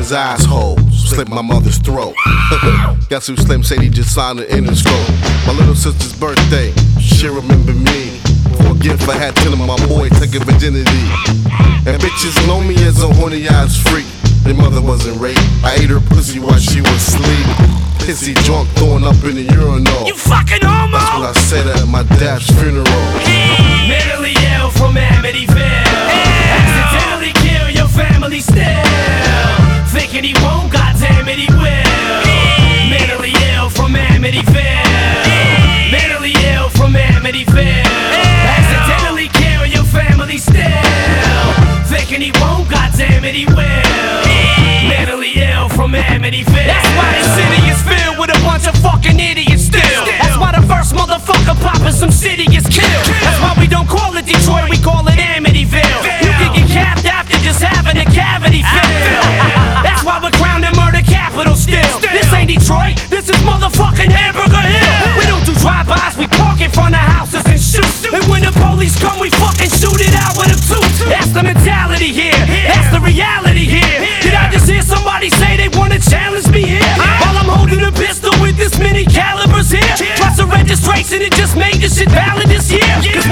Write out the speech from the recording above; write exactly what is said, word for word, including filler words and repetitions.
his asshole, slit my mother's throat. Guess who Slim said he just signed an Interscope. My little sister's birthday, she remember me. For a gift I had telling my boy take a virginity. And bitches know me as a horny ass freak. Their mother wasn't raped, I ate her pussy while she was asleep. Pissy drunk, throwing up in the urinal. You fucking homo! That's what I said at my dad's funeral. Mentally ill from Amityville. Accidentally kill your family still. Thinking he won't, goddamn it he will. Mentally ill from Amityville. Mentally ill from Amityville. Accidentally kill your family still. Thinking he won't, goddamn it he will. Mentally ill from Amityville. That's why the city is filled with a bunch of fucking idiots still. That's why the first motherfucker poppin' some city is killed. That's why we don't call it Detroit, we call it Amityville. You can get capped after just having a cavity filled. That's why we're crowned the murder capital still. This ain't Detroit, this is motherfucking Hamburger Hill. We don't do drive-bys, we park in front of houses and shoot. And when the police come, we fucking shoot it out with them too. That's the mentality here, that's the reality here. Did I just hear somebody say they wanna challenge me here? While I'm holding a pistol with this many calibers here. Plus a registration, it just made this shit valid this year.